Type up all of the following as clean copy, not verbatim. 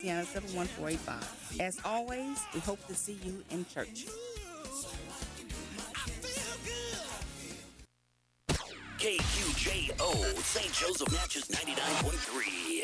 Louisiana 71485. As always, we hope to see you in church. KQJO, St. Joseph Natchez 99.3.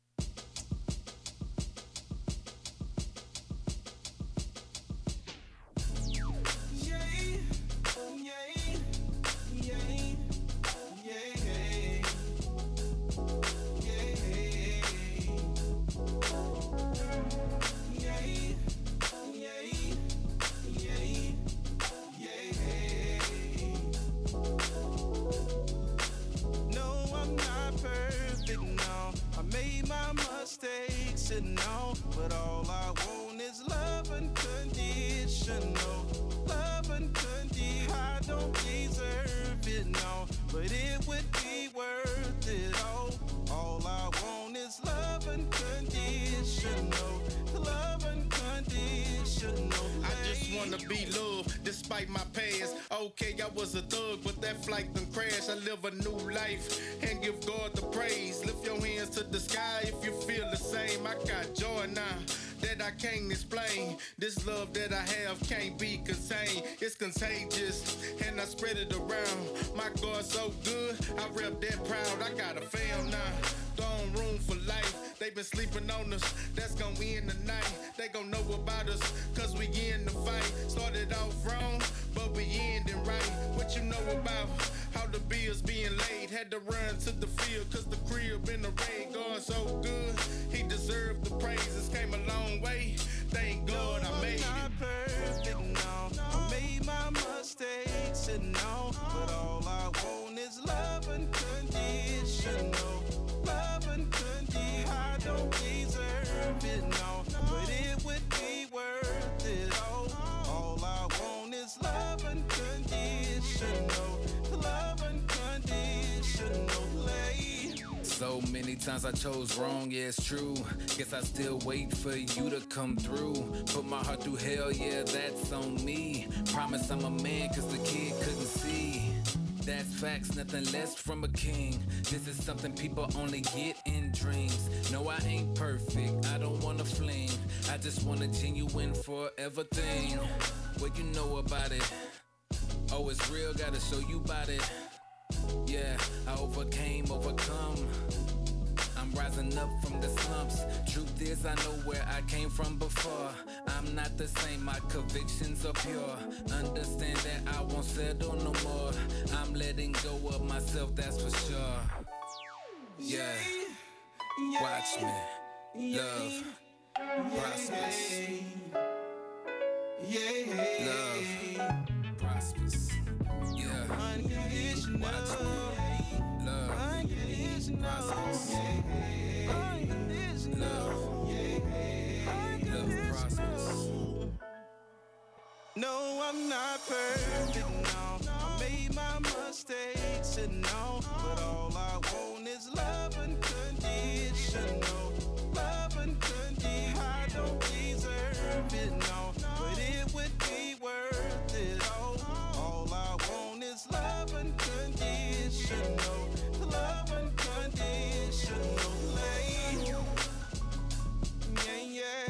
But all I want is love unconditional. Love unconditional. I don't deserve it, no, but it would be worth it all. All I want is love unconditional. Love unconditional. I just wanna be loved despite my past. Okay, I was a thug, but that flight done crashed. I live a new life and give God the praise. Lift your hands to the sky if you feel the same. I got joy now that I can't explain. This love that I have can't be contained. It's contagious and I spread it around. My God so good, I rep that proud. I got a fam now, throne room for life. They been sleeping on us, that's gonna end tonight. They gon' know about us, cause we in the fight. Started off wrong, but we ending right. What you know about how the bills being laid? Had to run to the field, cause the crib in the rain. God so good, he deserved the praises. Came a long way, thank God I made it. I'm not perfect, no. I made my mistakes, and no, but all I want is love unconditional. Love unconditional. I don't deserve it, no, but it would be worth it all. All I want is love unconditional. Love unconditional. So many times I chose wrong, yeah, it's true. Guess I still wait for you to come through. Put my heart through hell, yeah, that's on me. Promise I'm a man, cause the kid couldn't see. That's facts, nothing less from a king. This is something people only get in dreams. No, I ain't perfect, I don't wanna fling. I just want a genuine forever thing. What you know about it? Oh, it's real, gotta show you about it. Yeah, I overcome. I'm rising up from the slumps. Truth is, I know where I came from before. I'm not the same, my convictions are pure. Understand that I won't settle no more. I'm letting go of myself, that's for sure. Yeah, watch me. Love, prosperous. Love, prosperous. Yeah, unconditional. Watch me. Love, prosperous. Love, love prosperous. No, I'm not perfect, no. I made my mistakes, and no, but all I want is love unconditional. Love unconditional. I don't deserve it, no, but it would be worth it all. All I want is love unconditional. Love unconditional. Yeah, yeah.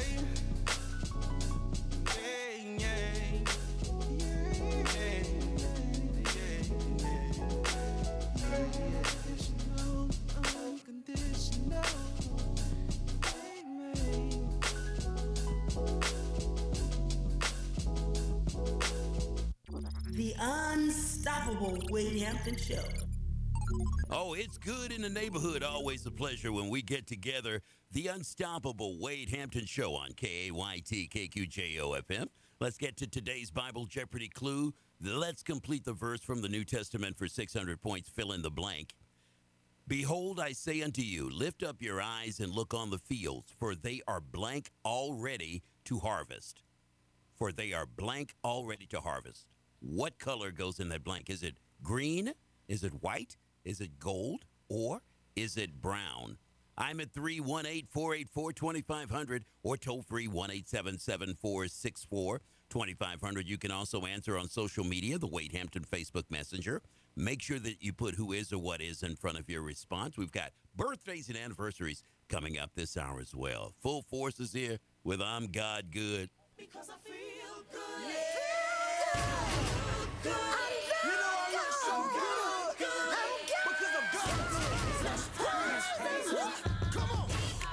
The Unstoppable Wade Hampton Show. Oh, it's good in the neighborhood. Always a pleasure when we get together. The Unstoppable Wade Hampton Show on KAYT KQJO FM. Let's get to today's Bible Jeopardy clue. Let's complete the verse from the New Testament for 600 points. Fill in the blank. Behold, I say unto you, lift up your eyes and look on the fields, for they are blank already to harvest. For they are blank already to harvest. What color goes in that blank? Is it green? Is it white? Is it gold? Or is it brown? I'm at 318-484-2500 or toll free 1-877-464-2500. You can also answer on social media, the Wade Hampton Facebook Messenger. Make sure that you put who is or what is in front of your response. We've got birthdays and anniversaries coming up this hour as well. Full Force is here with I'm God Good. Because I feel good. Yeah. Good. You know I look so good. Because I'm good. Let's praise. Come on.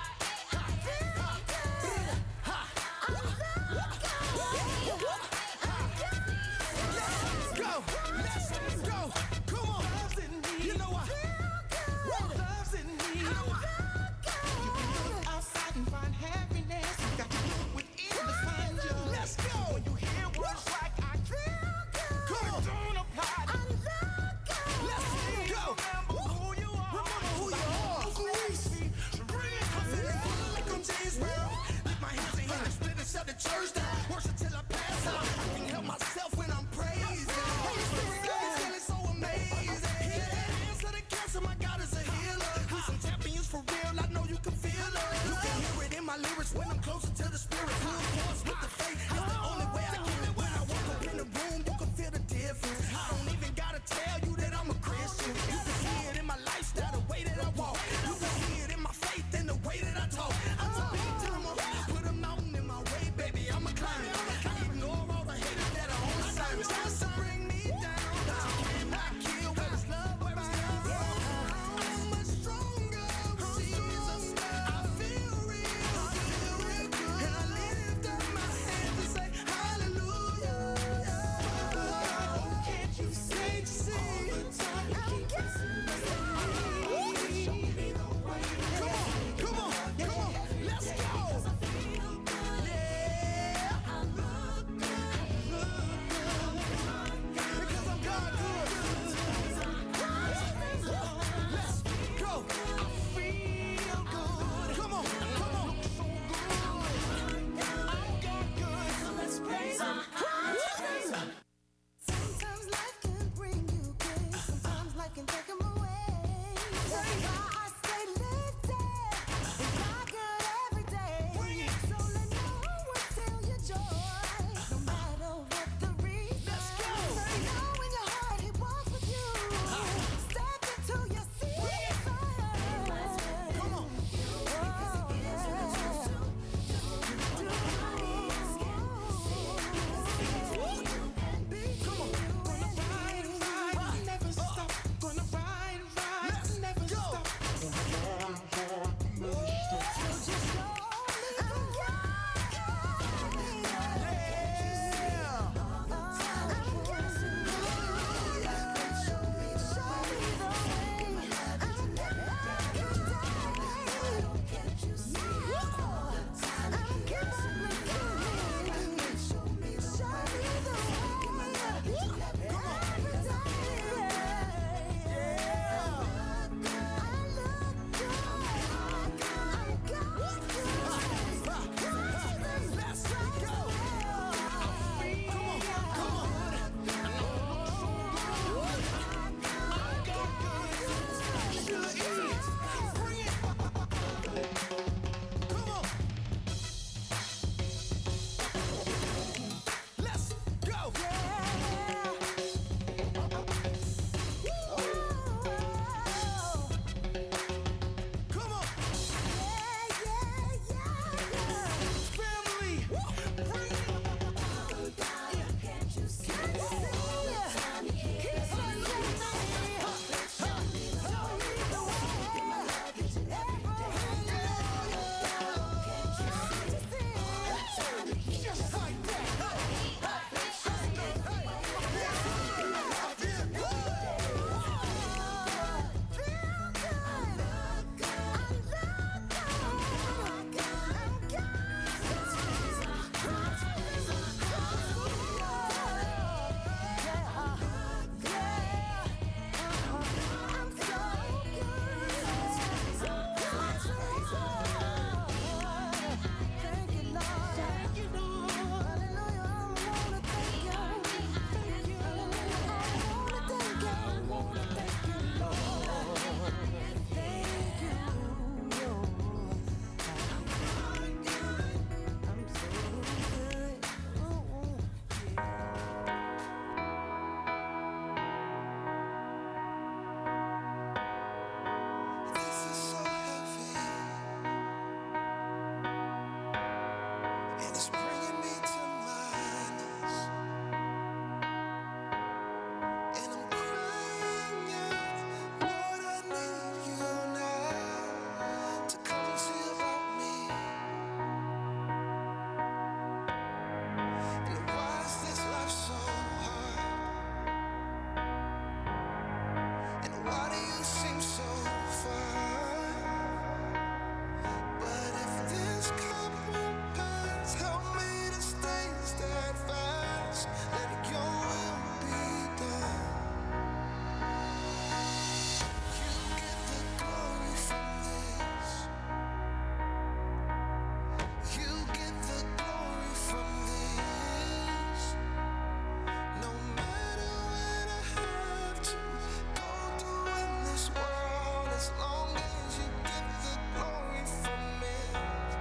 Let's go. Come on. You know what? Love's in me. You can look outside and find happiness. You got to look within to find you. Let's go. When you hear words like I feel good, come on, don't apply. I love God. Let's go. Remember who you are. Bring it. I feel like I'm James Brown. Lift my hands in here and split and shut the church down. Worship till I pass out. I can help myself when I'm praising. Feeling so amazing. Hands to the cancer, my God is a healer. We some champions for real. I know you can feel it. You can hear it in my lyrics when I'm closer to the spirit. Full force with the faith. It's the only way I get it. When I walk up in the room, you can feel the difference. I don't even gotta tell you that I'm a Christian. You can see it in my lifestyle, the way that I walk. You can see it in my faith and the way that I talk. I'm a big timer. Put a mountain in my way, baby. I'm a climber. I ignore all the haters that are on assignments. Just bring me down. You cannot kill where it's love, where it's love. I'm much stronger with Jesus. I feel real good. And I lift up my hands and It's bringing me to my knees. And I'm crying out, Lord, I need you now to come and see about me. And why is this life so hard? And why do you seem so far? But if this cup will pass, help me to stay steadfast. Let your will be done. You get the glory from this. You get the glory from this. No matter what I have to go through in this world, as long as you get the glory from it.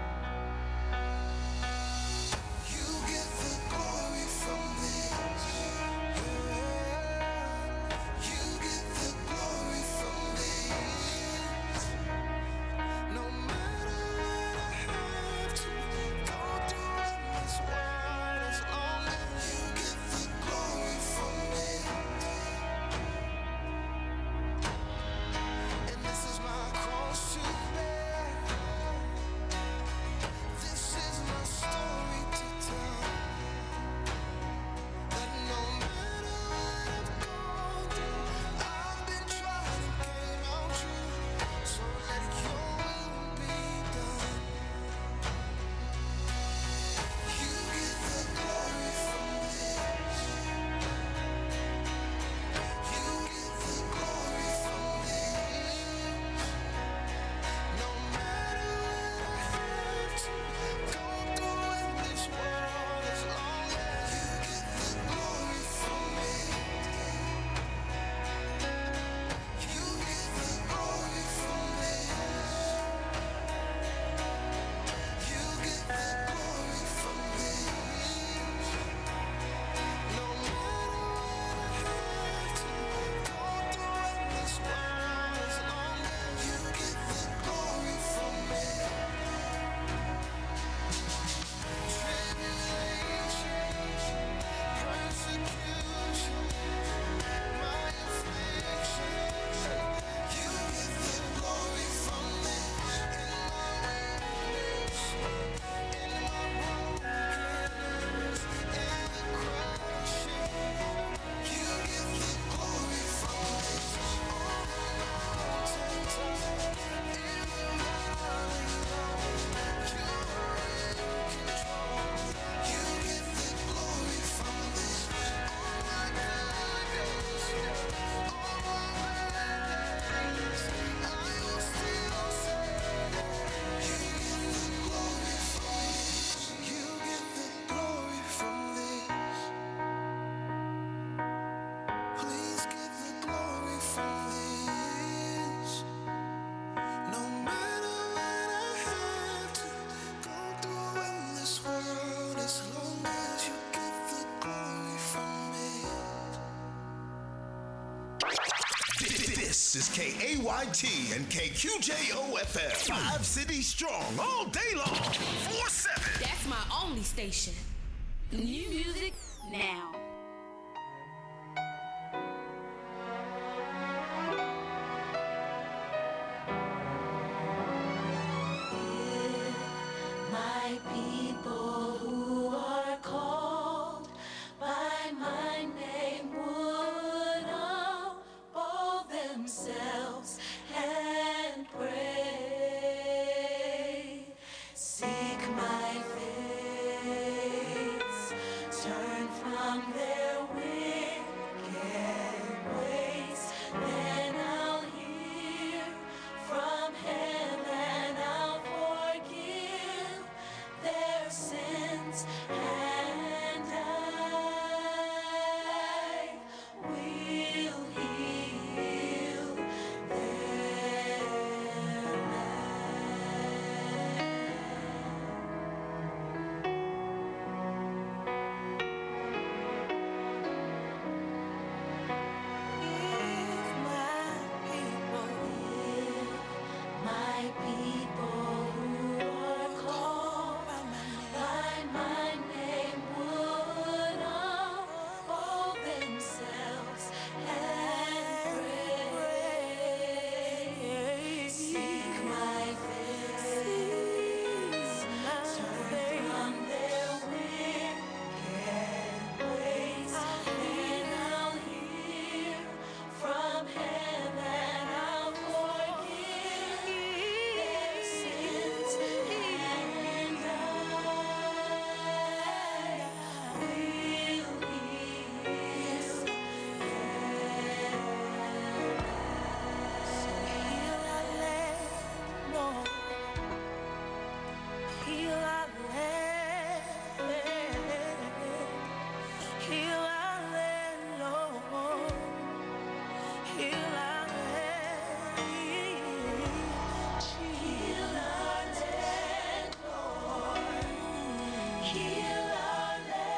You get the glory from this. You get the glory from this. No matter what I have to go through in this world, as long as you get the glory from it. And this is my cross to bear. This is my story to tell. That no matter what I've gone through, I've been trying to get out true. So let your will be done. You get the glory from this. You get the glory from this. No matter what I have to go through in this world, as long as you get the glory from it. You get the glory from this. You get the glory from this. No matter what I have to go through in this world, as long as you get the glory from it. Tribulation, persecution, my affliction. You get the glory from this. In my weakness, in my brokenness, in the crushing. You get the glory from this. On the mountaintop, in the valley low, you are in control. You get the glory from this. On my good days, on my bad days, I will still say, you get the glory from this. You get the glory from this. Please get the glory from this. No matter what I have to go through in this world, as long as you get the glory from it. This is KAYT and KQJOFM. 5 cities strong all day long. 4-7. That's my only station. New music now. My people who are called by my name would humble themselves and pray, seek my face, turn from their Heal our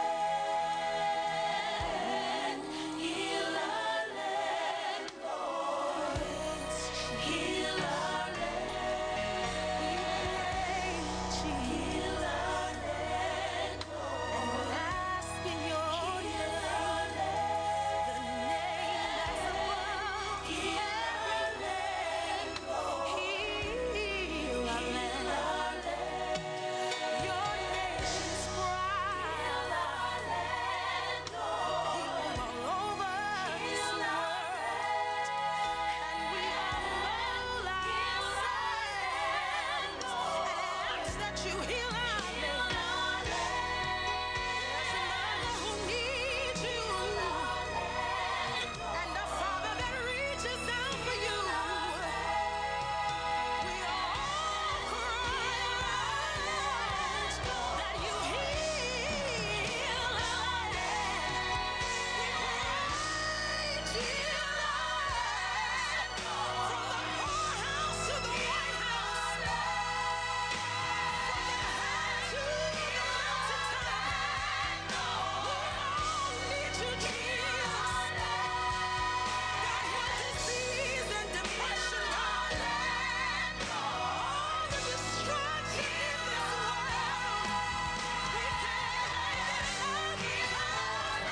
land. Heal our land, Lord. Heal our land. Heal our land, Lord. Asking your heal our land. The name that's above every name, Lord. Heal our land. Your nation's cry. Heal our land, Lord. All over this world. And we humble ourselves and ask that you heal our land. There's a mother who needs you and a father that reaches out for you. We all cry out that you heal our land. We cry, heal our land. From the poorhouse to the White House, from the high to the mountaintop, we all need you, Jesus. God, heal disease and depression, God. All the destruction in this world. We can't make it up.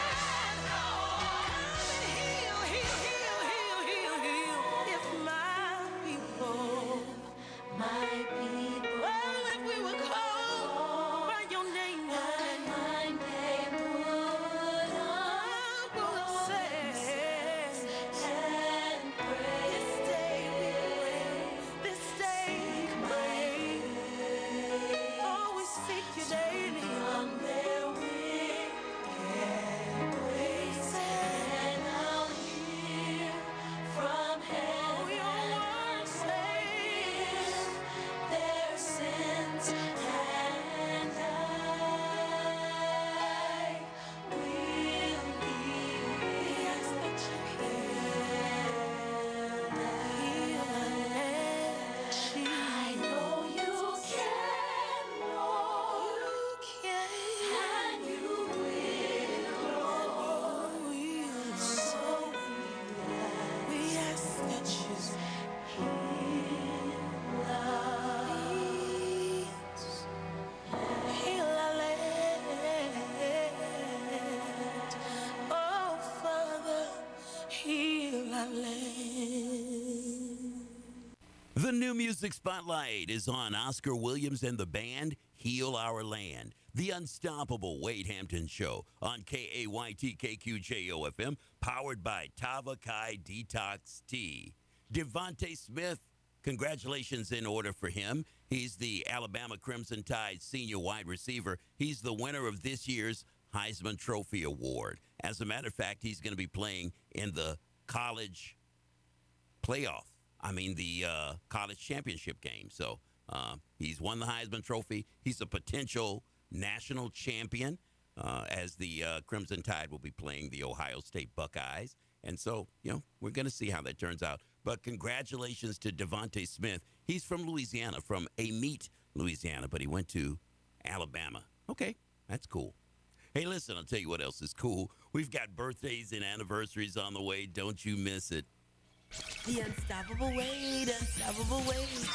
Come and heal, heal, heal, heal, heal, heal. If my people, oh, if we would call by your name, my name would humble ourselves and pray. This day we pray. Oh, we seek you daily. From their wicked ways, and I'll hear from heaven. Oh, your word says their sins, and I will heal. We ask that you heal our land. I know you can, Lord. You can. And you will. So we ask that you heal us. Heal our land. Oh, Father, heal our land. The new music spotlight is on Oscar Williams and the band Heal Our Land. The Unstoppable Wade Hampton Show on KAYT KQJO FM, powered by Tava Kai Detox Tea. Devontae Smith, congratulations in order for him. He's the Alabama Crimson Tide senior wide receiver. He's the winner of this year's Heisman Trophy Award. As a matter of fact, he's going to be playing in the college playoff. The college championship game. So he's won the Heisman Trophy. He's a potential national champion as the Crimson Tide will be playing the Ohio State Buckeyes. And so, we're going to see how that turns out. But congratulations to Devontae Smith. He's from Louisiana, from Amite, Louisiana, but he went to Alabama. Okay, that's cool. Hey, listen, I'll tell you what else is cool. We've got birthdays and anniversaries on the way. Don't you miss it. The Unstoppable Wade, Unstoppable Wade.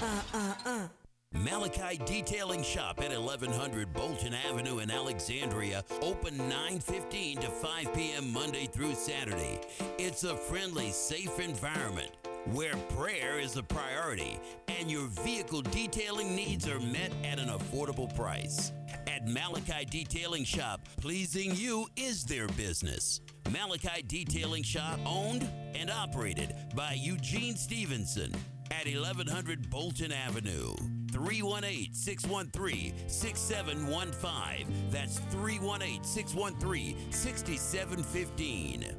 Malachi Detailing Shop at 1100 Bolton Avenue in Alexandria, open 9:15 to 5 p.m. Monday through Saturday. It's a friendly, safe environment where prayer is a priority and your vehicle detailing needs are met at an affordable price. At Malachi Detailing Shop, pleasing you is their business. Malachi Detailing Shop, owned and operated by Eugene Stevenson at 1100 Bolton Avenue. 318-613-6715. That's 318-613-6715.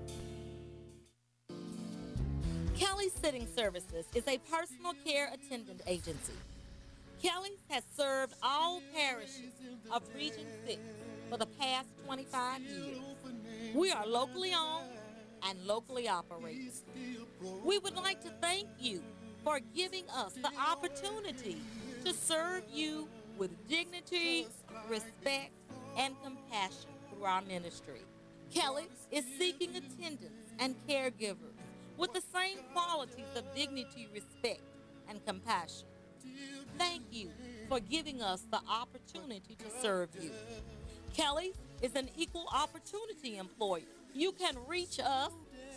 Kelly's Sitting Services is a personal care attendant agency. Kelly's has served all parishes of Region 6 for the past 25 years. We are locally owned and locally operated. We would like to thank you for giving us the opportunity to serve you with dignity respect, and compassion through our ministry. Kelly is seeking attendants and caregivers with the same qualities of dignity, respect, and compassion. Thank you for giving us the opportunity to serve you. Kelly is an equal opportunity employer. You can reach us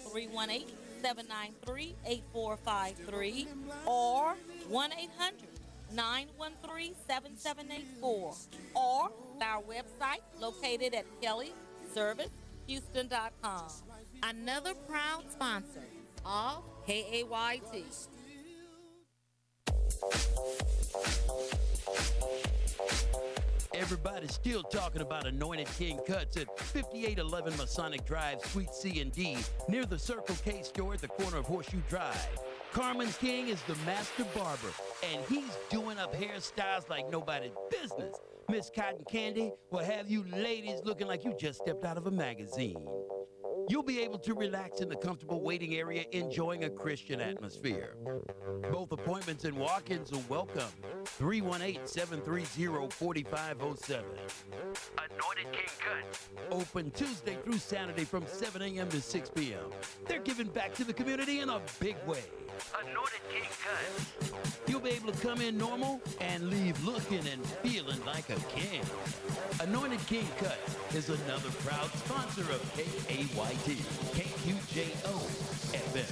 318-793-8453 or 1-800-913-7784 or our website located at kellyservicehouston.com. Another proud sponsor of KAYT. Everybody's still talking about Anointed King Cuts at 5811 Masonic Drive, Suite C and D, near the Circle K store at the corner of Horseshoe Drive. Carmen King is the master barber, and he's doing up hairstyles like nobody's business. Miss Cotton Candy will have you ladies looking like you just stepped out of a magazine. You'll be able to relax in the comfortable waiting area, enjoying a Christian atmosphere. Both appointments and walk-ins are welcome. 318-730-4507. Anointed King Cuts. Open Tuesday through Saturday from 7 a.m. to 6 p.m. They're giving back to the community in a big way. Anointed King Cuts. You'll be able to come in normal and leave looking and feeling like a king. Anointed King Cuts is another proud sponsor of KAYT, KQJO FM.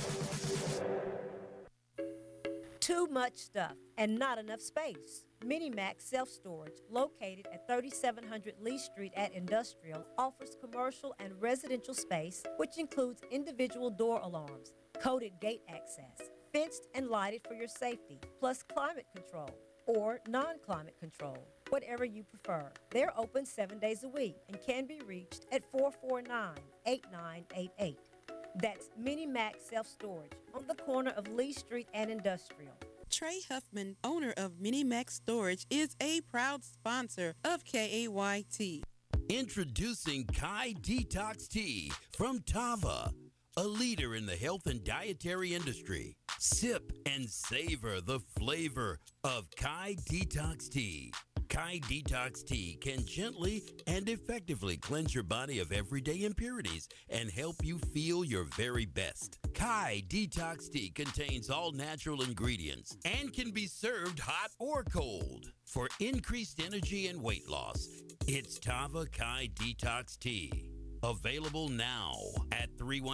Too much stuff and not enough space. Minimax Self-Storage, located at 3700 Lee Street at Industrial, offers commercial and residential space, which includes individual door alarms, coded gate access, fenced and lighted for your safety, plus climate control or non-climate control, whatever you prefer. They're open 7 days a week and can be reached at 449-8988. That's Minimax Self-Storage on the corner of Lee Street and Industrial. Trey Huffman, owner of Minimax Storage, is a proud sponsor of KAYT. Introducing Kai Detox Tea from Tava, a leader in the health and dietary industry. Sip and savor the flavor of Kai Detox Tea. Kai Detox Tea can gently and effectively cleanse your body of everyday impurities and help you feel your very best. Kai Detox Tea contains all natural ingredients and can be served hot or cold. For increased energy and weight loss, it's Tava Kai Detox Tea. Available now at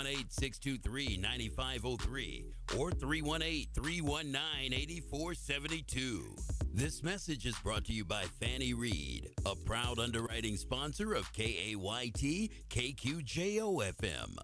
318-623-9503 or 318-319-8472. This message is brought to you by Fannie Reed, a proud underwriting sponsor of KAYT KQJO FM.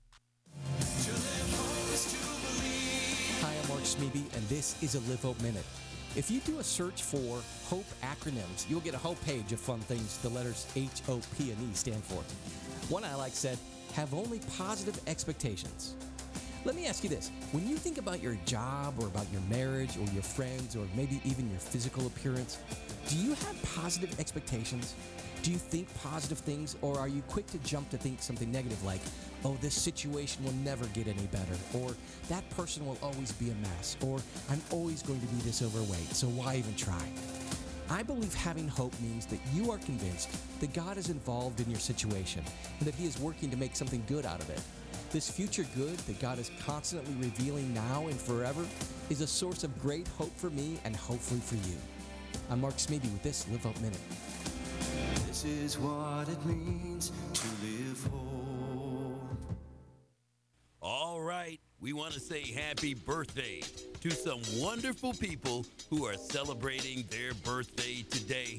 Hi, I'm Mark Smeby, and this is a Live Hope Minute. If you do a search for HOPE acronyms, you'll get a whole page of fun things the letters H-O-P and E stand for. One I like said, have only positive expectations. Let me ask you this. When you think about your job or about your marriage or your friends or maybe even your physical appearance, do you have positive expectations? Do you think positive things, or are you quick to jump to think something negative like, oh, this situation will never get any better, or that person will always be a mess, or I'm always going to be this overweight, so why even try? I believe having hope means that you are convinced that God is involved in your situation and that He is working to make something good out of it. This future good that God is constantly revealing now and forever is a source of great hope for me and hopefully for you. I'm Mark Smeby with this Live Hope Minute. This is what it means to live hope. All right, we want to say happy birthday to some wonderful people who are celebrating their birthday today.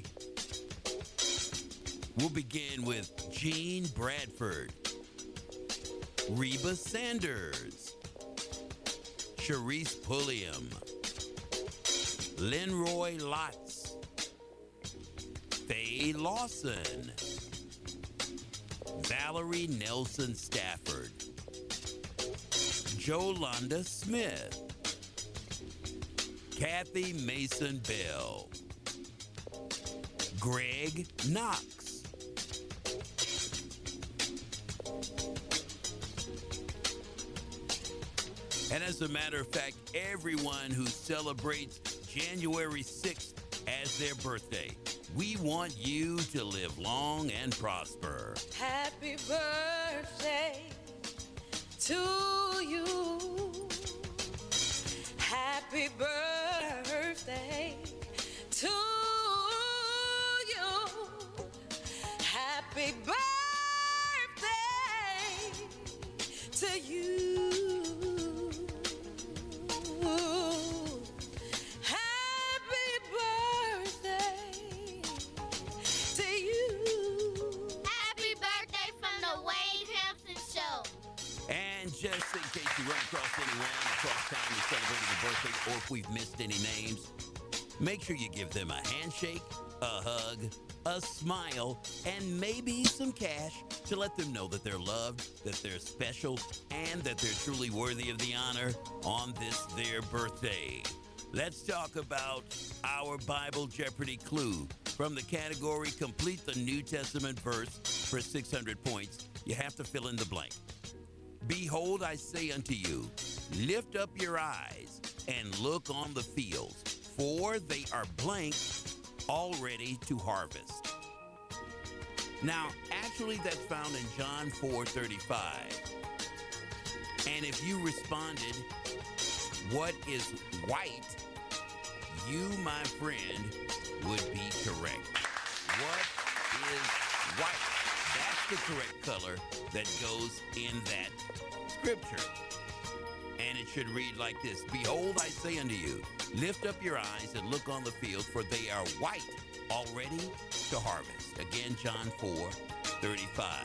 We'll begin with Jean Bradford, Reba Sanders, Sharice Pulliam, Lenroy Lotz, Faye Lawson, Valerie Nelson Stafford, Jolanda Smith, Kathy Mason Bell, Greg Knox, and as a matter of fact, everyone who celebrates January 6th as their birthday, We want you to live long and prosper. Happy birthday to you. Happy birthday to you. Happy birthday to you. Happy birthday to you. Happy birthday from the Wade Hampton Show. And just in case you run across anyone across town who's celebrating a birthday, or if we've missed any names, make sure you give them a handshake, a hug, a smile, and maybe some cash to let them know that they're loved, that they're special, and that they're truly worthy of the honor on this their birthday. Let's talk about our Bible Jeopardy clue. From the category Complete the New Testament verse for 600 points, you have to fill in the blank. Behold, I say unto you, lift up your eyes and look on the fields, for they are blank, all ready to harvest. Now, actually, that's found in John 4:35. And if you responded, what is white, you, my friend, would be correct. What is white? That's the correct color that goes in that scripture. And it should read like this. Behold, I say unto you, lift up your eyes and look on the field, for they are white, already to harvest. Again, John 4:35.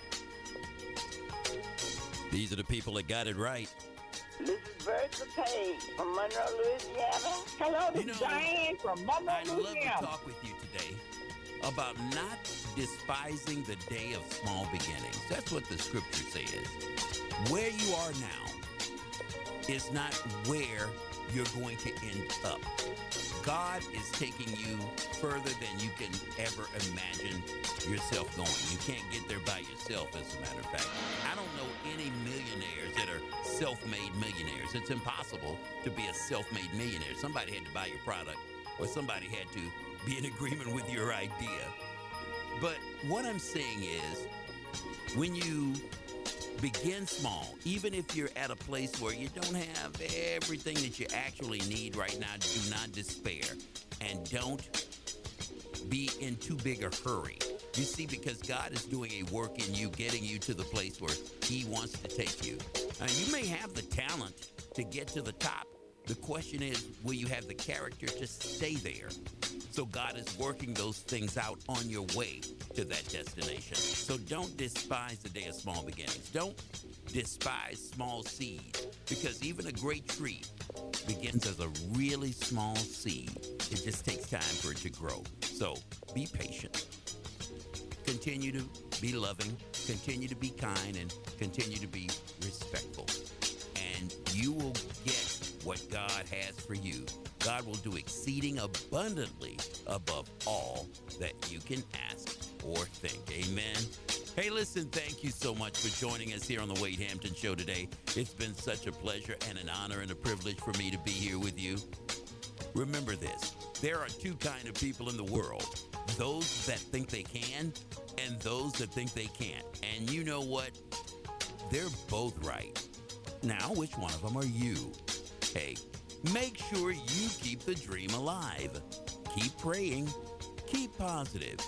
These are the people that got it right. This is Bertha Page from Monroe, Louisiana. Hello, this is Diane from Monroe, I'd love Louisiana. to talk with you today about not despising the day of small beginnings. That's what the scripture says. Where you are now is not where you're going to end up. God is taking you further than you can ever imagine yourself going. You can't get there by yourself, as a matter of fact. I don't know any millionaires that are self-made millionaires. It's impossible to be a self-made millionaire. Somebody had to buy your product, or somebody had to be in agreement with your idea. But what I'm saying is, when you begin small, even if you're at a place where you don't have everything that you actually need right now, do not despair and don't be in too big a hurry. You see, because God is doing a work in you, getting you to the place where He wants to take you. You may have the talent to get to the top. The question is, will you have the character to stay there? So God is working those things out on your way to that destination. So don't despise the day of small beginnings. Don't despise small seeds, because even a great tree begins as a really small seed. It just takes time for it to grow. So be patient. Continue to be loving, continue to be kind, and continue to be respectful. And you will get what God has for you. God will do exceeding abundantly above all that you can ask or think. Amen. Hey, listen, thank you so much for joining us here on the Wade Hampton Show today. It's been such a pleasure and an honor and a privilege for me to be here with you. Remember this, there are two kinds of people in the world: those that think they can and those that think they can't. And you know what? They're both right. Now, which one of them are you? Hey, make sure you keep the dream alive. Keep praying. Keep positive.